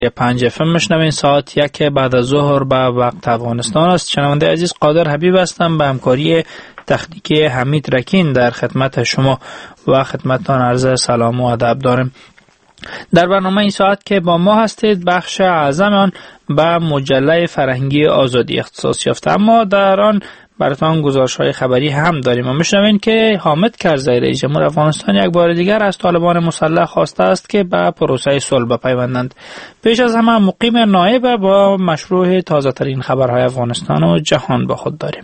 5 FM میشنوین. ساعت 1 بعد از ظهر به وقت افغانستان است. شنونده عزیز، قادر حبیب هستم به همکاری تکنیکی حمید رکین در خدمت شما و خدمتتان عرض سلام و ادب دارم. در برنامه این ساعت که با ما هستید بخش اعظم آن به مجله فرهنگی آزادی اختصاص یافته، اما در آن براتان گزارش‌های خبری هم داریم و میشنوین که حامد کرزی رئیس جمهور افغانستان یک بار دیگر از طالبان مسلح خواسته است که به پروسه صلح بپیوندند. پیش از همه مقیم نایب با مشروع تازه ترین خبرهای افغانستان و جهان با خود داریم.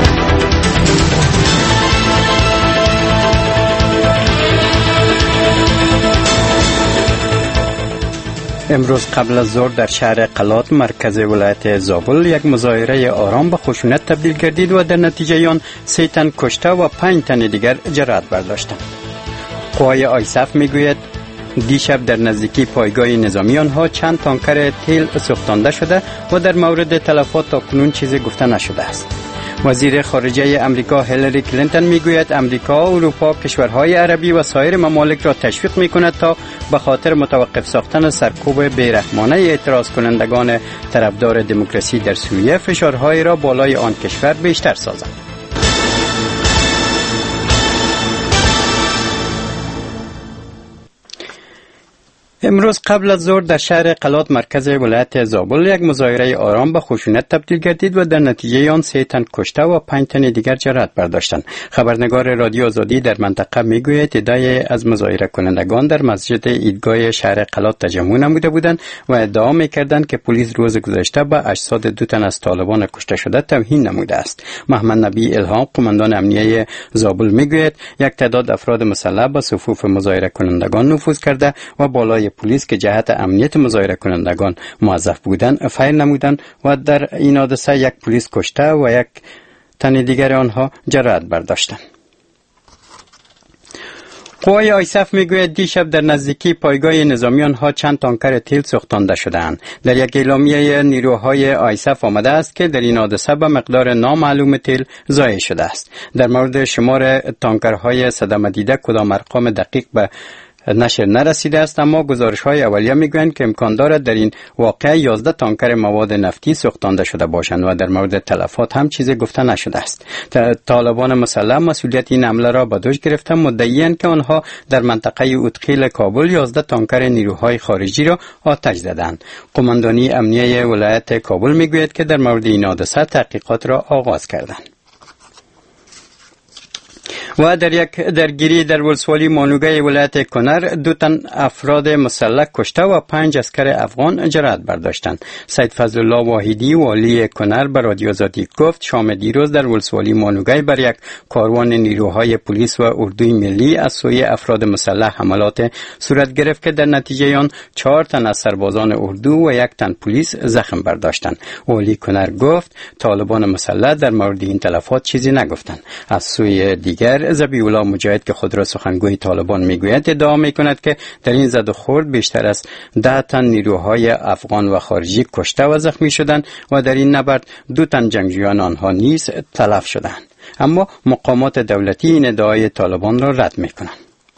امروز قبل از ظهر در شهر قلات مرکز ولایت زابل یک مظاهره آرام به خشونت تبدیل گردید و در نتیجه آن 3 تن کشته و 5 تن دیگر جراحت برداشتند. قوای آیسف میگوید دیشب در نزدیکی پایگاه نظامی آنها چند تانکر تیل سوختانده شده و در مورد تلفات تاکنون چیزی گفته نشده است. وزیر خارجه امریکا هیلاری کلینتون میگوید امریکا، اروپا، کشورهای عربی و سایر ممالک را تشویق میکند تا به خاطر متوقف ساختن سرکوب بیرحمانه اعتراض کنندگان طرفدار دموکراسی در سوریه فشارهای را بالای آن کشور بیشتر سازند. امروز قبل از ظهر در شهر قلات مرکز ولایت زابل یک مظاهره آرام به خشونت تبدیل گردید و در نتیجه آن 3 تن کشته و 5 تن دیگر جراحت برداشتند. خبرنگار رادیو آزادی در منطقه میگوید عده‌ای از مظاهره کنندگان در مسجد عیدگاه شهر قلات تجمع نموده بودند و ادعا میکردند که پلیس روز گذشته به اجساد 2 تن از طالبان کشته شده توهین نموده است. محمد نبی الهام، قماندان امنیه زابل میگوید یک تعداد افراد مسلح به صفوف مظاهره کنندگان نفوذ کرده و بالای پلیس که جهت امنیت مظاهره کنندگان موظف بودند فعال نمودند و در این حادثه یک پلیس کشته و 1 تن دیگر آنها جراحت برداشتند. قوای آیسف میگوید دیشب در نزدیکی پایگاه نظامی آنها چند تانکر تیل سوختانده شدند. در یک اعلامیه نیروهای آیسف آمده است که در این حادثه به مقدار نامعلوم تیل ضایع شده است. در مورد شمار تانکرهای صدمه دیده کدام ارقام دقیق به نشر نرسیده است، اما گزارش‌های اولیه میگویند که امکان دارد در این واقعه 11 تانکر مواد نفتی سوختانده شده باشند و در مورد تلفات هم چیزی گفته نشده است. طالبان مسلح مسئولیت این حمله را به دوش گرفته مدعی‌اند که آنها در منطقه اوتخیل کابل 11 تانکر نیروهای خارجی را آتش زدند. قماندانی امنیه ولایت کابل میگوید که در مورد این حادثه تحقیقات را آغاز کردند. و در یک درگیری در ولسوالی مانوگه ولایت کنر 2 تن افراد مسلح کشته و 5 عسکر افغان جراحت برداشتند. سید فضل الله واحدی والی کنر به رادیو آزادی گفت شام دیروز در ولسوالی مانوگه بر یک کاروان نیروهای پلیس و اردوی ملی از سوی افراد مسلح حملات صورت گرفت که در نتیجه آن 4 تن از سربازان اردو و 1 تن پلیس زخم برداشتند. والی کنر گفت طالبان مسلح در مورد این تلفات چیزی نگفتند. از سوی دیگر ذبیح الله مجاهد که خود را سخنگوی طالبان میگوید ادعا میکند که در این زد و خورد بیشتر از 10 تن نیروهای افغان و خارجی کشته و زخمی شدند و در این نبرد 2 تن جنگجویان آنها نیز تلف شدند. اما مقامات دولتی این ادعای طالبان را رد میکنند.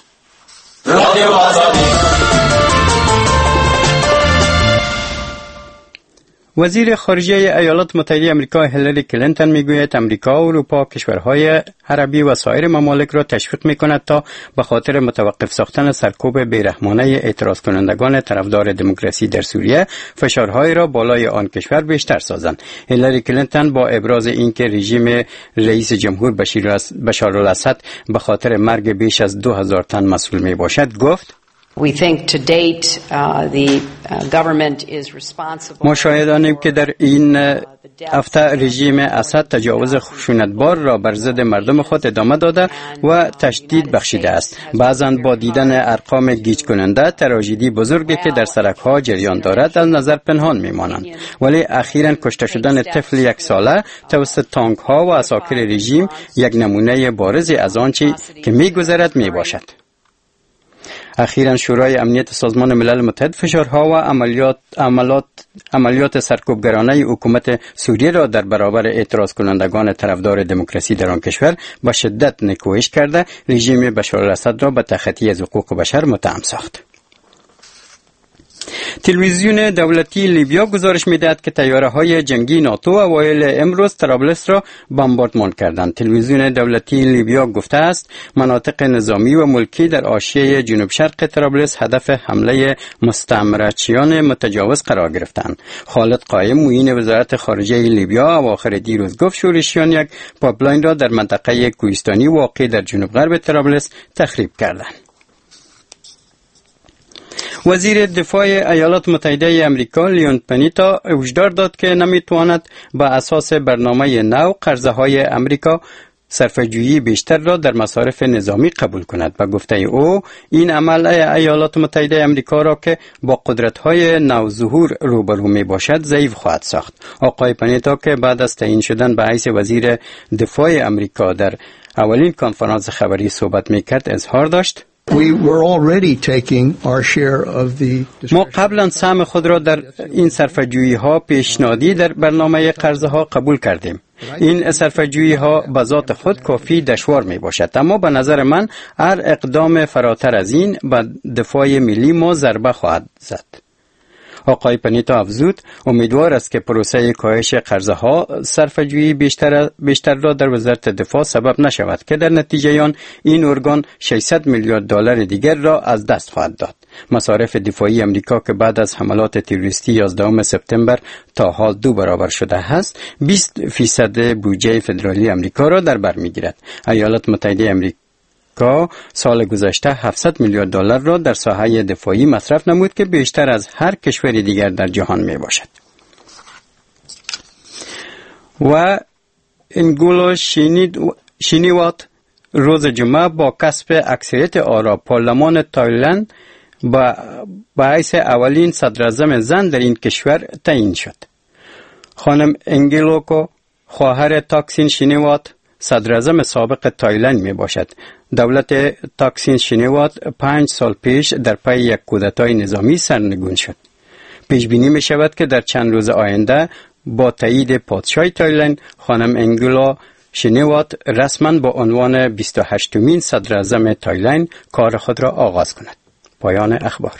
وزیر خارجه ایالات متحده آمریکا هیلاری کلینتون میگوید امریکا، اروپا، کشورهای عربی و سایر ممالک را تشویق میکند تا به خاطر متوقف ساختن سرکوب بیرحمانه اعتراض کنندگان طرفدار دموکراسی در سوریه فشارهای را بالای آن کشور بیشتر سازند. هیلاری کلینتون با ابراز اینکه رژیم رئیس جمهور بشارالاسد به خاطر مرگ بیش از 2000 تن مسئول میباشد گفت We think to date the government is responsible. ما شاهدانیم که در این هفته رژیم اسد تجاوز خشونتبار را بر ضد مردم خود ادامه داده و تشدید بخشیده است. بعضاً با دیدن ارقام گیج کننده تراژدی بزرگی که در سرک‌ها جریان دارد از نظر پنهان می‌مانند، ولی اخیراً کشته شدن طفل 1 ساله توسط تانک‌ها و عساکر رژیم یک نمونه بارزی از آنچه که می‌گذرد میباشد. اخیراً شورای امنیت سازمان ملل متحد فشارها و عملیات سرکوبگرانه حکومت سوریه را در برابر اعتراض کنندگان طرفدار دموکراسی در آن کشور با شدت نکوهش کرده رژیم بشارالاسد را به تخطی از حقوق بشر متهم ساخت. تلویزیون دولتی لیبیا گزارش می‌دهد که طیاره‌های جنگی ناتو اوایل امروز طرابلس را بمباردمان کردند. تلویزیون دولتی لیبیا گفته است مناطق نظامی و ملکی در حاشیه جنوب شرق طرابلس هدف حمله مستعمره‌چیان متجاوز قرار گرفتند. خالد قائم معین وزارت خارجه لیبیا اواخر دیروز گفت شورشیان یک پایپلاین را در منطقه کوهستانی واقع در جنوب غرب طرابلس تخریب کردند. وزیر دفاع ایالات متحده آمریکا لیون پنیتا هشدار داد که نمیتواند با اساس برنامه نو قرضه‌های آمریکا صرفه‌جویی بیشتر را در مصارف نظامی قبول کند. به گفته او این عمل ایالات متحده آمریکا را که با قدرت‌های نوظهور روبرو میباشد ضعیف خواهد ساخت. آقای پنیتا که بعد از تعیین شدن به حیث وزیر دفاع آمریکا در اولین کنفرانس خبری صحبت میکرد اظهار داشت ما قبلا سهم خود را در این صرفه‌جویی ها پیشنهادی در برنامه قرضها قبول کردیم. این صرفه‌جویی ها به ذات خود کافی دشوار می باشد، اما به نظر من هر اقدام فراتر از این به دفاع ملی ما ضربه خواهد زد. آقای پنیتا افزود امیدوار است که پروسه کاهش قرضها صرفه‌جویی بیشتر را در وزارت دفاع سبب نشود که در نتیجه آن این ارگان 600 میلیارد دلار دیگر را از دست خواهد داد. مصارف دفاعی آمریکا که بعد از حملات تروریستی 11 سپتامبر تا حال 2 برابر شده است، 20% بودجه فدرالی آمریکا را در بر میگیرد. ایالات متحده آمریکا سال گذشته 700 میلیارد دلار را در ساحه دفاعی مصرف نمود که بیشتر از هر کشور دیگر در جهان می باشد. و انگولو شینیوات روز جمعه با کسب اکثریت آرا پارلمان تایلند با حیث اولین صدراعظم زن در این کشور تعیین شد. خانم انگلوکو خواهر تاکسین شینیوات صدراعظم سابق تایلند می باشد. دولت تاکسین شینیوات 5 سال پیش در پی یک کودتای نظامی سرنگون شد. پیش بینی می شود که در چند روز آینده با تایید پادشاه تایلند خانم انگولو شینیوات رسما با عنوان 28مین صدراعظم تایلند کار خود را آغاز کند. پایان اخبار.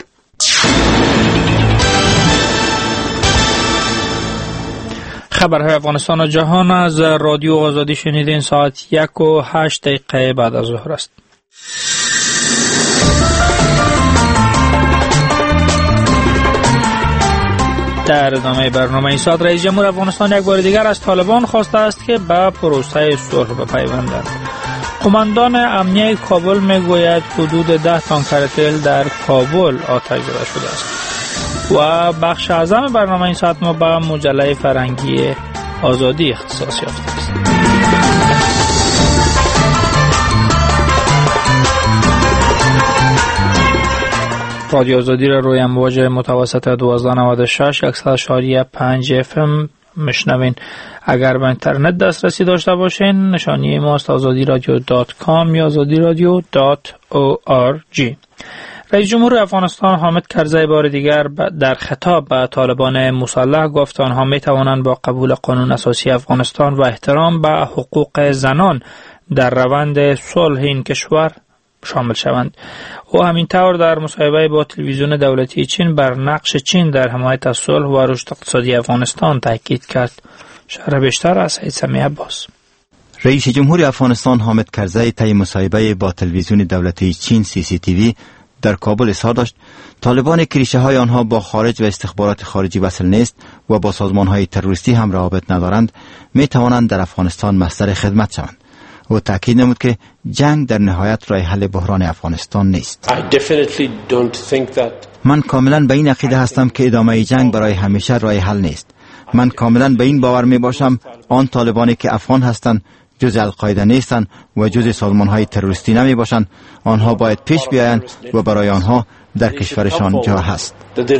خبرهای افغانستان و جهان از رادیو آزادی شنیدین. ساعت 1:08 بعد از ظهر است. در ادامه برنامه این ساعت رئیس جمهور افغانستان یک بار دیگر از طالبان خواسته است که به پروسه صلح بپیوندند. قماندان امنیه کابل میگوید حدود 10 تانکر تیل در کابل آتش زده شده است. و بخش اعظم برنامه این ساعت ما به مجله فرهنگی آزادی اختصاص یافته است. رادیو آزادی را روی امواج متوسط 1296 100.5 FM میشنوین. اگر به اینترنت دسترسی داشته باشین نشانی ماست azadiradio.com یا azadiradio.org. رئیس جمهور افغانستان حامد کرزی بار دیگر در خطاب به طالبان مسلح گفت آنها می توانند با قبول قانون اساسی افغانستان و احترام به حقوق زنان در روند صلح این کشور شامل شوند. او همینطور در مصاحبه با تلویزیون دولتی چین بر نقش چین در حمایت از صلح و رشد اقتصادی افغانستان تاکید کرد. شرح بیشتر از سید سمیع عباس. رئیس جمهور افغانستان حامد کرزی طی مصاحبه با تلویزیون دولتی چین CCTV در کابل اظهار داشت طالبان که ریشه های آنها با خارج و استخبارات خارجی وصل نیست و با سازمان های تروریستی هم روابط ندارند می توانند در افغانستان مصدر خدمت شوند. او تاکید نمود که جنگ در نهایت راه حل بحران افغانستان نیست. من کاملا به این عقیده هستم که ادامه جنگ برای همیشه راه حل نیست. من کاملا به این باور می باشم آن طالبانی که افغان هستند جز القاعده نیستند و جز سازمان‌های تروریستی نمی باشند. آنها باید پیش بیایند و برای آنها در کشورشان جا هست.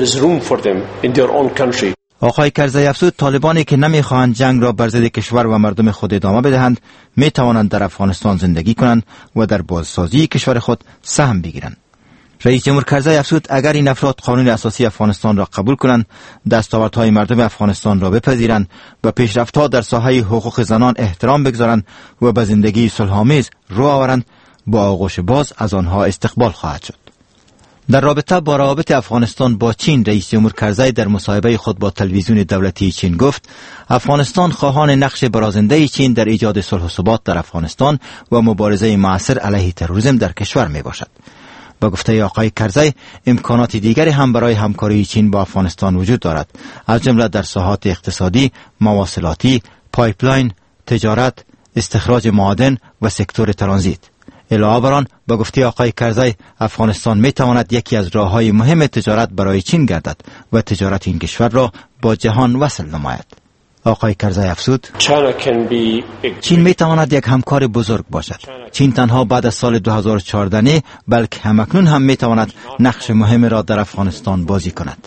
آقای کرزی افزود طالبانی که نمی‌خواهند جنگ را بر ضد کشور و مردم خود ادامه بدهند می توانند در افغانستان زندگی کنند و در بازسازی کشور خود سهم بگیرند. رئیس جمهور کرزی افزود اگر این افراد قانون اساسی افغانستان را قبول کنند، دستاوردهای مردم افغانستان را بپذیرند و پیشرفت‌ها در ساحه حقوق زنان احترام بگذارند و به زندگی صلح‌آمیز رو آورند، با آغوش باز از آنها استقبال خواهد شد. در رابطه با روابط افغانستان با چین، رئیس جمهور کرزی در مصاحبه خود با تلویزیون دولتی چین گفت افغانستان خواهان نقش برازنده چین در ایجاد صلح و ثبات در افغانستان و مبارزه مؤثر علیه تروریسم در کشور می باشد. با گفته آقای کرزی امکانات دیگری هم برای همکاری چین با افغانستان وجود دارد، از جمله در ساحات اقتصادی، مواصلاتی، پایپلاین، تجارت، استخراج معادن و سکتور ترانزیت. علاوه بر آن با گفته آقای کرزی افغانستان می تواند یکی از راههای مهم تجارت برای چین گردد و تجارت این کشور را با جهان وصل نماید. آقای کرزی افزود چین می تواند یک همکار بزرگ باشد. چین تنها بعد از سال 2014 نه بلکه همکنون هم می تواند نقش مهم را در افغانستان بازی کند.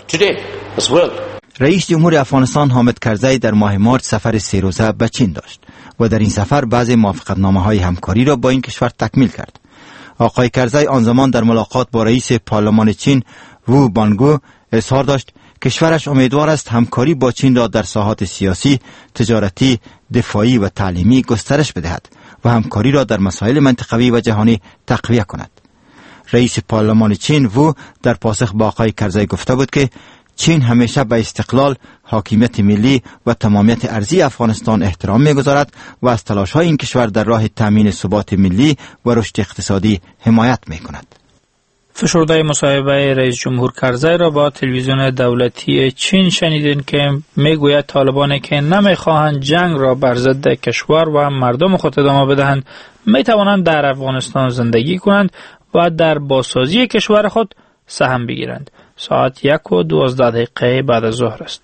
رئیس جمهور افغانستان حامد کرزی در ماه مارچ سفر 3 روزه به چین داشت و در این سفر بعضی موافقتنامه‌های همکاری را با این کشور تکمیل کرد. آقای کرزی آن زمان در ملاقات با رئیس پارلمان چین وو بانگو اظهار داشت کشورش امیدوار است همکاری با چین را در ساحات سیاسی، تجارتی، دفاعی و تعلیمی گسترش بدهد و همکاری را در مسائل منطقوی و جهانی تقویت کند. رئیس پارلمان چین وو در پاسخ با آقای کرزی گفته بود که چین همیشه به استقلال، حاکمیت ملی و تمامیت ارضی افغانستان احترام می‌گذارد و از تلاش‌های این کشور در راه تامین ثبات ملی و رشد اقتصادی حمایت می‌کند. فشرده مصاحبه رئیس جمهور کرزی را با تلویزیون دولتی چین شنیدین که میگوید طالبانی که نمیخواهند جنگ را بر ضد کشور و مردم خود ادامه بدهند میتوانند در افغانستان زندگی کنند و در بازسازی کشور خود سهم بگیرند. ساعت 1:12 بعد از ظهر است.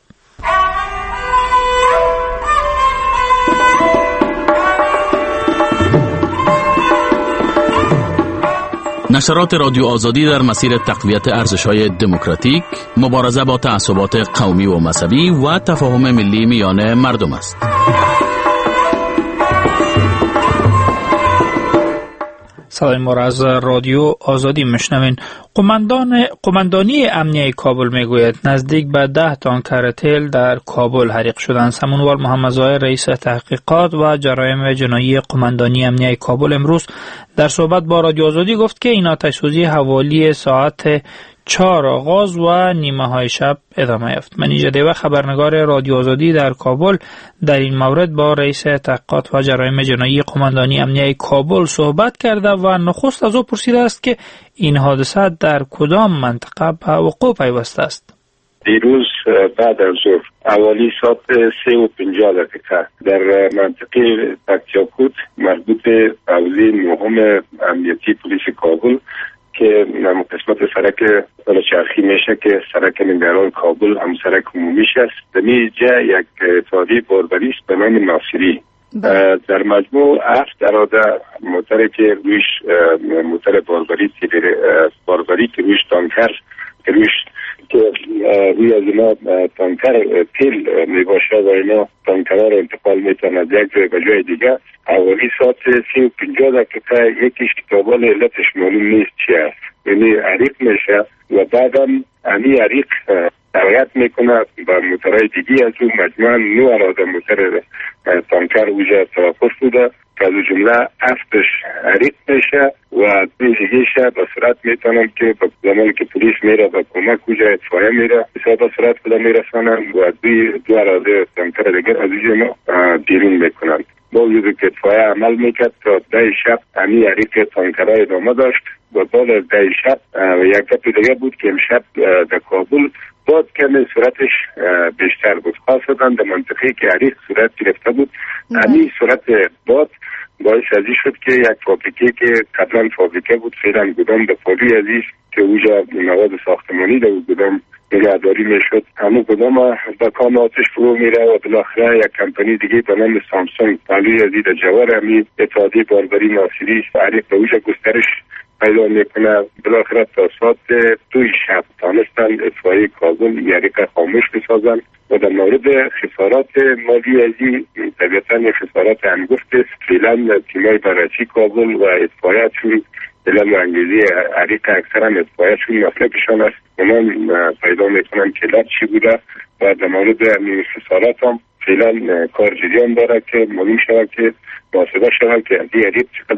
نشرات رادیو آزادی در مسیر تقویت ارزش‌های دموکراتیک، مبارزه با تعصبات قومی و مذهبی و تفاهم ملی میان مردم است. صدای ما را از رادیو آزادی میشنوین. قماندانی امنیه کابل میگوید نزدیک به 10 تانکر تیل در کابل حریق شدند. سمونوال محمد ظاهر رئیس تحقیقات و جرایم جنایی قماندانی امنیه کابل امروز در صحبت با رادیو آزادی گفت که این آتش‌سوزی حوالی ساعت 4 آغاز و نیمه های شب ادامه یافت. منیژه دیوه خبرنگار رادیو آزادی در کابل در این مورد با رئیس تحقیقات و جرایم جنایی قماندانی امنیه کابل صحبت کرده و نخست از او پرسیده است که این حادثه در کدام منطقه به وقوع پیوسته است. دیروز بعد از ظهر حوالی ساعت 3:50 در منطقه تکتیاکوت مربوط به حوزه مهم امنیتی پلیس کابل که قسمت سرک چرخی میشه که سرک نگران کابل هم سرک عمومیش است. در اینجا یک اتحادیه باربری است به نام ناصری. در مجموع 7 اراده موتر که رویش موتر باربری که رویش تانکر که رویش که روی از اینا تانکر تیل میباشه و اینا تانکرها رو انتقال میتونن از یک جای به جای دیگه. اولی ساعت 3:50 یکیش کتابان علتش معلوم نیست چی است، یعنی عریق میشه و بعدم امی عریق ترغیت میکنه و موترهای دیگی از اون مجموعا 9 اراده موتر تانکر اوجه توقف بوده که از جمله 7 عریق میشه و دیگهش به صورت میتونن که زمانی که پلیس میره به کمک اوجه اطفایه میره به صورت کده میرسانن و 2 اراده تانکر دیگر از اوجه بیرون میکنن. با وجود که اطفایه عمل میکرد تا 10 شب امی عریق تانکرها ادامه داشت و بعد از 10 شب یک دفعه دیگه بود که امشب در کابل باد کمی صورتش بیشتر بود، خاصتا در منطقه که عریق صورت گرفته بود. امی صورت باد باعث ازی شد که یک فابریکه که قبلا فابریکه بود فعلا گودام دفاعی ازیش که اوجا مواد ساختمانی در گودام نگهداری میشد، همون گودام با کام آتش فرو میره و بالاخره یک کمپانی دیگه به نام سامسونگ پلوی ازی در جوار امی اتحادیه باربری ناصری عریق به اوجا گسترش پیدا میکنه. بالاخره تا ساعت 2 شب تانستن اطفای کابل یریق خاموش بسازن و در مورد خسارات مالی ازی طبیعتا خسارات انگفت است. فعلا تیمای بررسی کابل و اطفایه‌شون علم و انگیزی عریق اکثرا اطفایه‌شون مسلکشان است. اونا پیدا میکنن که علت چی بوده و در مورد خسارات هم فعلا کار جریان داره که معلوم شود که محاسبه شود که عریق چقدر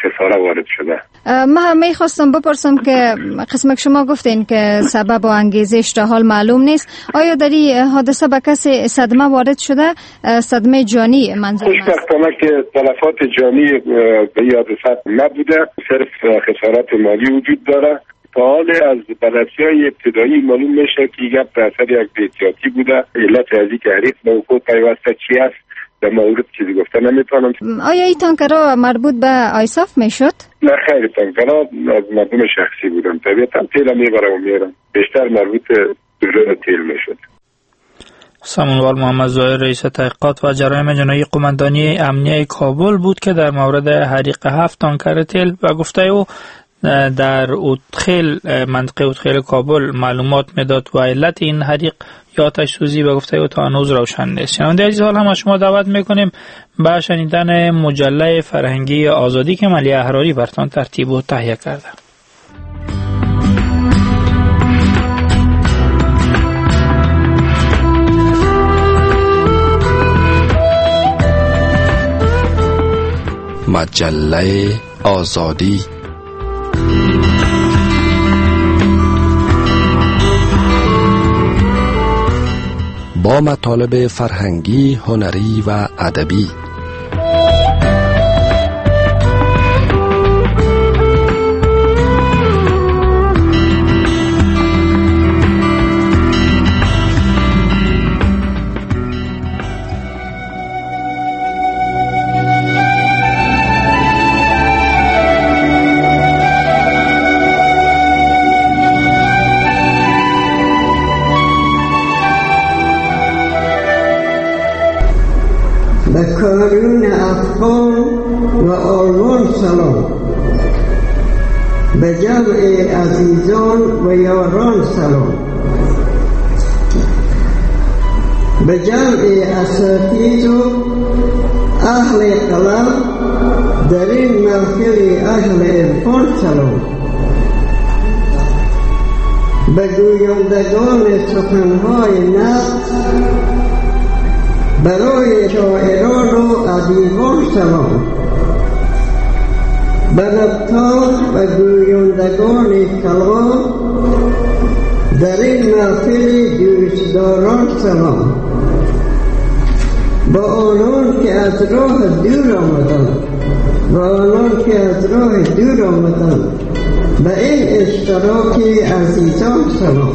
خساره وارد شده. من میخواستم بپرسم که قسم شما گفتین که سبب و انگیزش تا حال معلوم نیست. آیا در این حادثه به کسی صدمه وارد شده؟ صدمه جانی منظور است؟ خوشبختانه که تلفات جانی به این حادثه نبوده، صرف خسارات مالی وجود داره. تا حال از بررسی‌های ابتدایی معلوم میشه که گپ به اثر یک بی‌احتیاطی بوده. علت از اینکه حریق به وقوع پیوسته چی است در مورد چیزی گفته نمیتونم. آیا این تانکرها مربوط به آیساف میشد؟ نه خیر، تانکرها از مردم شخصی بودن. طبیعتا تیل میبرم و میرم. بیشتر مربوط به تیل میشد. سامونوال محمد ظاهر رئیس تحقیقات و جرایم جنایی قماندانی امنیه کابل بود که در مورد حریق 7 تانکر تیل و گفته او در اوتخیل منطقه اوتخیل کابل معلومات میداد و علت این حریق یا آتش سوزی به گفته او تا هنوز روشن نیست. شنونده عزیز، حال هم شما دعوت میکنیم به شنیدن مجله فرهنگی آزادی که ملیه احراری برتان ترتیب و تهیه کرده. مجله آزادی با مطالب فرهنگی، هنری و ادبی. کارون افغان و آلمان سلام، به جمع عزیزان و یاران سلام، به جمع اساتید و اهل قلم در این محفل اهل عرفان سلام، به گویندگان سخنهای نقد برای شاعران و ادیبان سلام، به نقاد و گویندگان کلام در این محفل دوستداران سلام، با آنان که از راه دور آمدند به این اشتراک عزیزان سلام.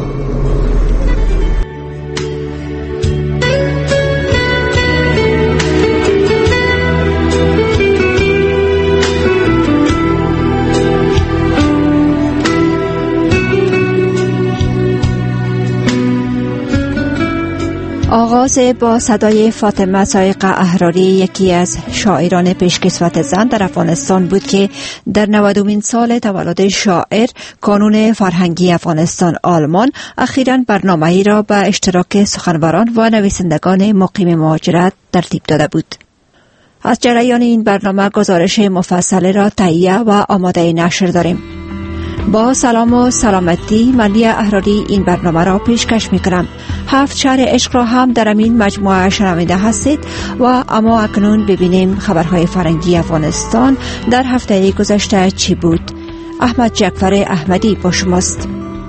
آغاز با صدای فاطمه سایق احراری، یکی از شاعران پیشکسوت زن در افغانستان بود که در 90مین سال تولد شاعر کانون فرهنگی افغانستان آلمان اخیراً برنامه‌ای را به اشتراک سخنوران و نویسندگان مقیم مهاجرت ترتیب داده بود. از جریان این برنامه گزارش مفصل را تهیه و آماده نشر داریم. با سلام و سلامتی، ملیه احراری این برنامه را پیشکش می‌کنم. 7 شهر عشق را هم در این مجموعه شنونده هستید و اما اکنون ببینیم خبرهای فرهنگی افغانستان در هفته گذشته چی بود. احمد جعفر احمدی با شماست.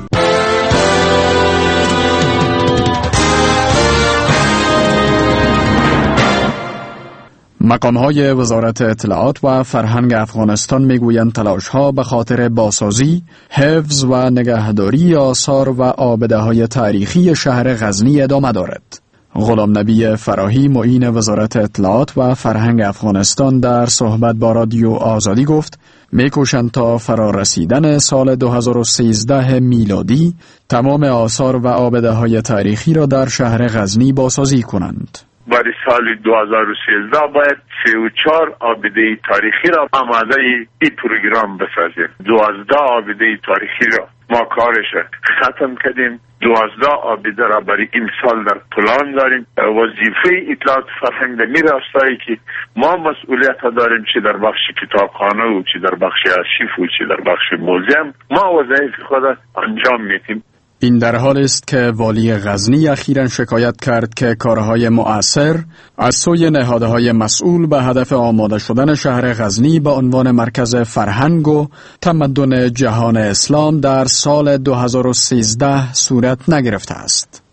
مقام‌های وزارت اطلاعات و فرهنگ افغانستان می‌گویند تلاش‌ها به خاطر بازسازی، حفظ و نگهداری آثار و عابده‌های تاریخی شهر غزنی ادامه دارد. غلام نبی فراهی، معین وزارت اطلاعات و فرهنگ افغانستان، در صحبت با رادیو آزادی گفت می‌کوشند تا فرارسیدن سال 2013 میلادی تمام آثار و عابده‌های تاریخی را در شهر غزنی بازسازی کنند. برای سال 2013 باید 34 عابده تاریخی را آماده این پروگرام بسازیم. 12 عابده تاریخی را ما کارش ختم کردیم. 12 عابده را برای این سال در پلان داریم. وظیفه اطلاعات فرهنگ در این راستایی که ما مسئولیت داریم، چه در بخش کتابخانه و چه در بخش آرشیو و چه در بخش موزیم، ما وظایف خود انجام میدیم. این در حال است که والی غزنی اخیراً شکایت کرد که کارهای مؤثر از سوی نهادهای مسئول به هدف آماده شدن شهر غزنی به عنوان مرکز فرهنگ و تمدن جهان اسلام در سال 2013 صورت نگرفته است.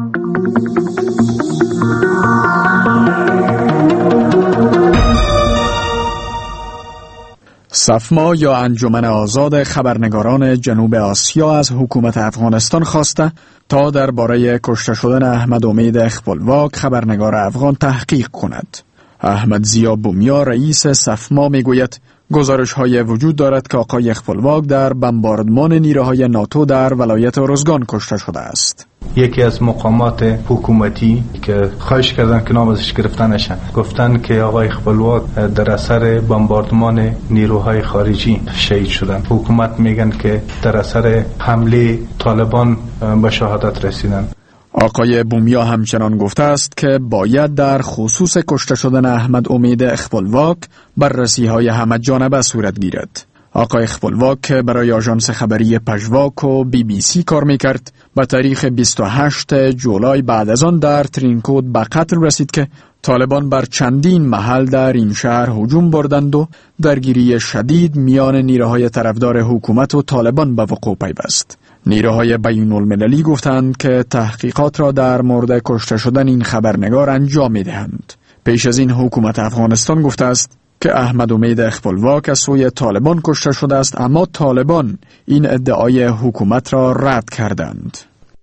صفما یا انجمن آزاد خبرنگاران جنوب آسیا از حکومت افغانستان خواسته تا درباره کشته شدن احمد امید اخپلواک خبرنگار افغان تحقیق کند. احمد ضیا بومیا رئیس صفما میگوید گزارش‌های وجود دارد که آقای اخپلواک در بمباردمان نیروهای ناتو در ولایت ارزگان کشته شده است. یکی از مقامات حکومتی که خواهش کردن که نام ازش گرفته نشه گفتن که آقای اخپلواک در اثر بمباردمان نیروهای خارجی شهید شدن. حکومت میگن که در اثر حمله طالبان به شهادت رسیدن. آقای بومیا همچنان گفته است که باید در خصوص کشته شدن احمد امید اخپلواک بررسی‌های همه جانبه صورت گیرد. آقای اخپلواک که برای آژانس خبری پژواک و BBC کار میکرد به تاریخ 28 جولای بعد از آن در ترینکود به قتل رسید که طالبان بر چندین محل در این شهر هجوم بردند و درگیری شدید میان نیروهای طرفدار حکومت و طالبان به وقوع پیوست. نیروهای بین المللی گفتند که تحقیقات را در مورد کشته شدن این خبرنگار انجام میدهند. پیش از این حکومت افغانستان گفته است که احمد امید اخپلواک از سوی طالبان کشته شده است، اما طالبان این ادعای حکومت را رد کردند.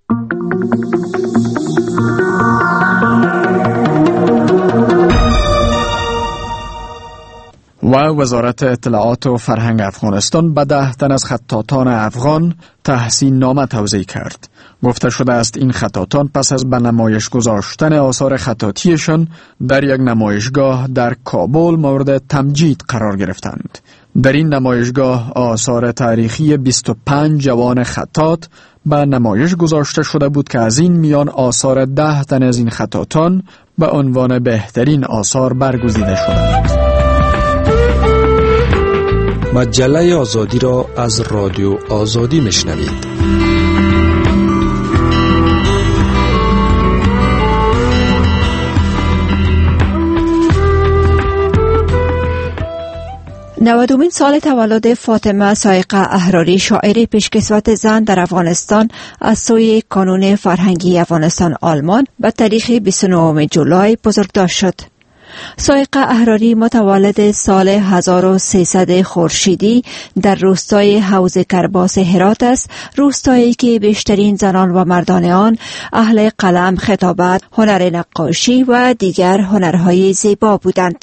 و وزارت اطلاعات و فرهنگ افغانستان به 10 تن از خطاطان افغان تحسین نامه توزیع کرد. گفته شده است این خطاطان پس از به نمایش گذاشتن آثار خطاطیشان در یک نمایشگاه در کابل مورد تمجید قرار گرفتند. در این نمایشگاه آثار تاریخی 25 جوان خطاط به نمایش گذاشته شده بود که از این میان آثار 10 تن از این خطاطان به عنوان بهترین آثار برگزیده شدند. مجله آزادی را از رادیو آزادی میشنوید. نودمین سال تولد فاطمه سایقه احراری شاعر پیشکسوت زن در افغانستان از سوی کانون فرهنگی افغانستان آلمان به تاریخ 29 جولای بزرگداشت شد. سایقه احراری متولد سال 1300 خورشیدی در روستای حوض کرباس هرات است، روستایی که بیشترین زنان و مردان آن اهل قلم، خطابت، هنر نقاشی و دیگر هنرهای زیبا بودند.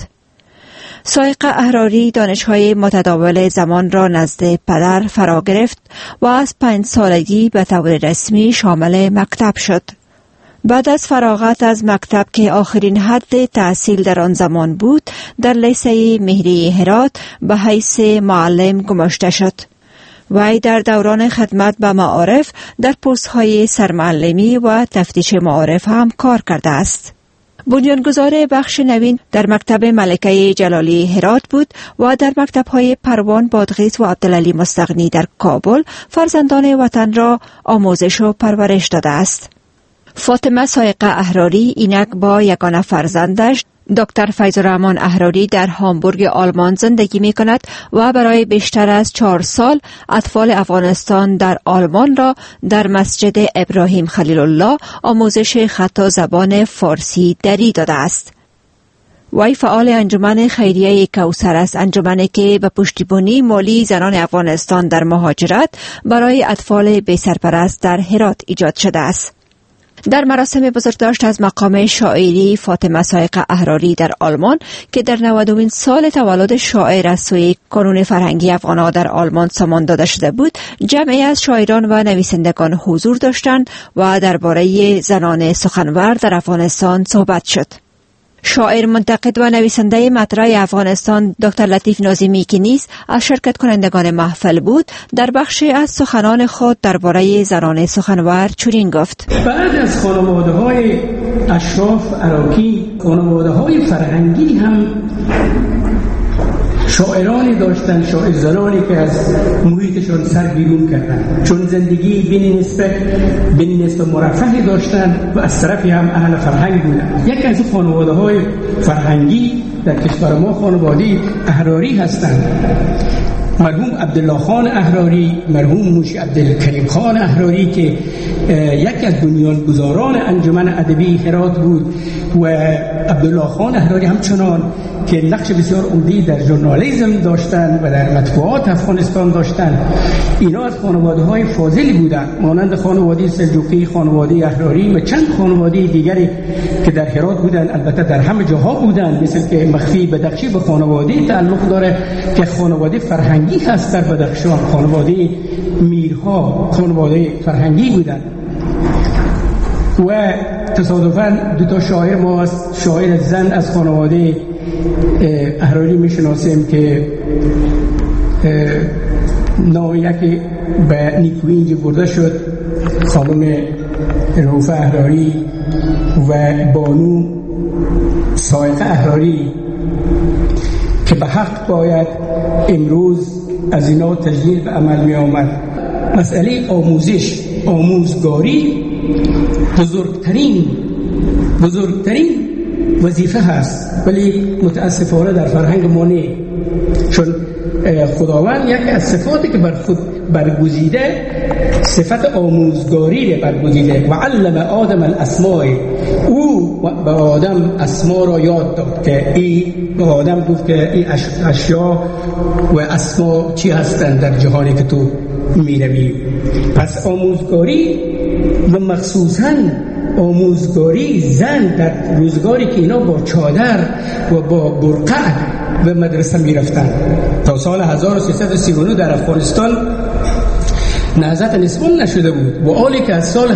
سایقه احراری دانش‌های متداول زمان را نزد پدر فرا گرفت و از 5 سالگی به طور رسمی شامل مکتب شد. بعد از فراغت از مکتب که آخرین حد تحصیل در آن زمان بود، در لیسه مهری هرات به حیث معلم گماشته شد. وی در دوران خدمت به معارف در پست‌های سرمعلمی و تفتیش معارف هم کار کرده است. بنیانگذار بخش نوین در مکتب ملکه جلالی هرات بود و در مکتب‌های پروان، بادغیس و عبدالعلی مستغنی در کابل فرزندان وطن را آموزش و پرورش داده است. فاطمه سایقه احراری اینک با یگانه فرزندش دکتر فیض‌الرحمن احراری در هامبورگ آلمان زندگی می کند و برای بیشتر از 4 سال اطفال افغانستان در آلمان را در مسجد ابراهیم خلیل الله آموزش خط و زبان فارسی دری داده است. وی فعال انجمن خیریه کوثر است، انجمنی که به پشتیبانی مالی زنان افغانستان در مهاجرت برای اطفال بی سرپرست در هرات ایجاد شده است. در مراسم بزرگداشت از مقام شاعری فاطمه سایقه احراری در آلمان که در 90مین سال تولد شاعر از سوی کانون فرهنگی افغان‌ها در آلمان سامان داده شده بود، جمعی از شاعران و نویسندگان حضور داشتند و درباره زنان سخنور در افغانستان صحبت شد. شاعر، منتقد و نویسنده مطرح افغانستان دکتر لطیف ناظمی که نیز از شرکت کنندگان محفل بود، در بخشی از سخنان خود درباره زنان سخنور چنین گفت: بعد از خانواده‌های اشراف عراقی، خانواده‌های فرهنگی هم شاعرانی داشتن، شاعر زنانی که از محیطشون سر بیرون کردن، چون زندگی بین نسبت مرفهی داشتن و از طرفی هم اهل فرهنگ بودن. یکی از خانواده های فرهنگی در کشور ما خانواده احراری هستند. مرحوم عبدالله خان احراری، مرحوم موشی عبدالکریم خان احراری که یکی از بنیانگذاران انجمن ادبی هرات بود و عبدالله خان احراری همچنان که نقش بسیار عمده‌ای در ژورنالیسم داشتند و در مطبوعات افغانستان داشتند. اینا از خانواده‌های فاضلی بودند، مانند خانواده سلجوقی، خانواده احراری و چند خانواده دیگری که در هرات بودند. البته در همه جاها بودند، مثل که مخفی بدخشی به خانواده تعلق داره که خانواده فرهنگی هست در بدخشان. خانواده میرها خانواده فرهنگی بودند و تصادفاً دو تا شاعر ما از شاعر زن از خانواده احراری میشناسیم که نام یکی به نیکویی اینجا برده شد، خانم رؤوفه احراری و بانو صاعقه احراری که به حق باید امروز از اینا تجلیل به عمل می آمد. مسئله آموزگاری بزرگترین وظیفه هست، ولی متاسفانه در فرهنگ ما نه، چون خداوند یکی از صفاتی که بر خود برگزیده صفت آموزگاری برگزیده و علم آدم الاسماء، او به آدم اسما را یاد داد که به آدم گفت که این اشیا و اسما چی هستند در جهانی که تو می‌روی. پس آموزگاری و مخصوصاً آموزگاری زن در روزگاری که اینا با چادر و با برقع به مدرسه میرفتن. تا سال 1339 در افغانستان نهضت نسبان نشده بود، و حالی که از سال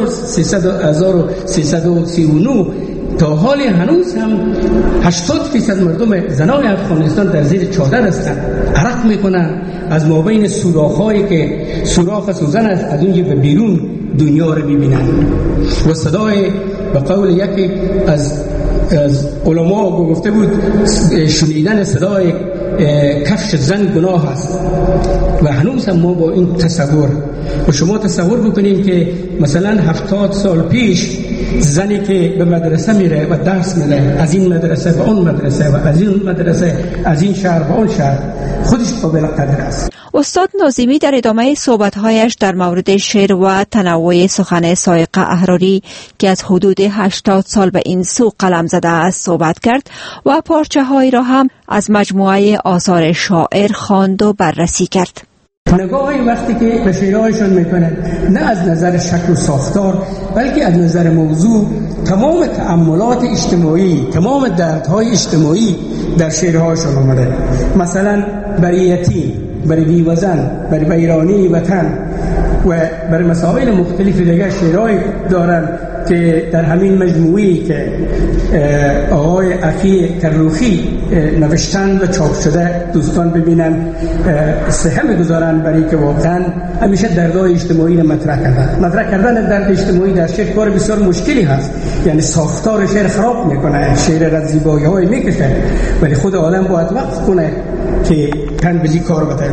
1339 تا حال هنوز هم 80% مردم زنان افغانستان در زیر چادر هستند، عرق میکنن از مابین سوراخ‌هایی که سوراخ سوزن است، از اونجا به بیرون دنیا رو میبینن. و صدای به قول یکی از علما گفته بود شنیدن صدای کفش زن گناه است، و هنوز هم ما با این تصور و شما تصور بکنید که مثلا 70 سال پیش زنی که به مدرسه میره و درس میده، از این مدرسه به اون مدرسه و از این مدرسه از این شهر به اون شهر، خودش قابل قدر است. استاد ناظمی در ادامه صحبت‌هایش در مورد شعر و تنوع سخن صاعقه احراری که از حدود 80 سال به این سو قلم زده است صحبت کرد و پارچه‌هایی را هم از مجموعه آثار شاعر خواند و بررسی کرد. نگاهی وقتی که به شعرهایشان میکنند نه از نظر شکل و ساختار، بلکه از نظر موضوع، تمام تأملات اجتماعی، تمام دردهای اجتماعی در شعرهایشان آمده. مثلا برای یتیم، برای بیوزن، برای ویرانی وطن و برای مسائل مختلف دیگر شعرهایی دارند که در همین مجموعی که آقای عفی کروخی نوشتن و چاپ شده دوستان ببینن سهم گذارن، برای که واقعا همیشه دردهای اجتماعی رو مطرح کردن درد اجتماعی در شعر کار بسیار مشکلی هست، یعنی ساختار شعر خراب میکنه، شعر را زیبایی های میکشه، ولی خود عالم باید وقف کنه که تن بزی کار بده.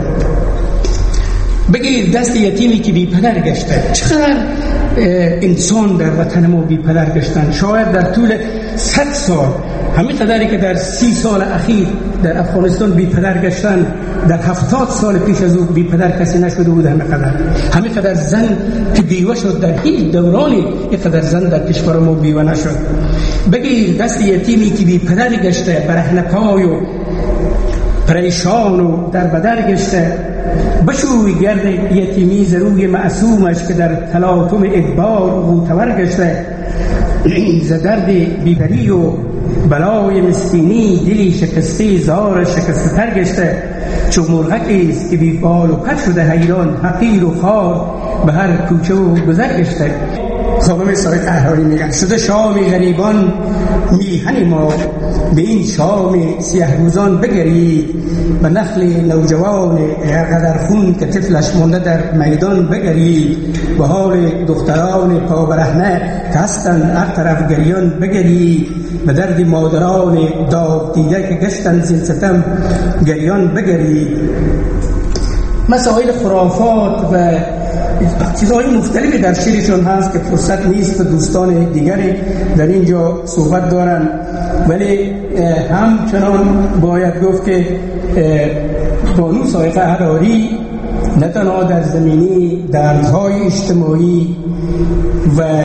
بگیر دست یتیمی که بی پدر گشته، چقدر انسان در وطن ما بی پدر گشتن، شاید در طول 100 سال همین قدری که در 30 سال اخیر در افغانستان بی پدر گشتن، در 70 سال پیش از او بی پدر کسی نشده بود. همین قدر زن که بیوه شد، در هیچ دورانی یک قدر زن در کشور ما بیوه نشد. بگیر دست یتیمی که بی پدر گشته، برهنه پای و پریشان و در بدر گشته، بشوی گرد یتیمی ز روی معصومش که در تلاطم ادبار غوطور گشته، ز درد بیبری و بلای مسکینی دلی شکسته زار شکسته تر گشته، چو مرغکی است که بی بال و پر شده حیران، حقیر و خار به هر کوچه و گذر گشته. خانم سایق احراری میگن شده شام غریبان میهن ما، به این شام سیاه روزان بگرید، به نخل نوجوان غرقدر خون که طفلش مونده در میدان بگرید، به حال دختران پابرهنه که هستن هر طرف گریان بگرید، به درد مادران داغ دیده که گشتن زین ستم گریان بگرید. مسائل خرافات و چیزهای مختلفی در شعرشون هست که فرصت نیست دوستان دیگری در اینجا صحبت دارن، ولی همچنان باید گفت که بانو سایق احراری نه تنها در زمینه دردهای اجتماعی و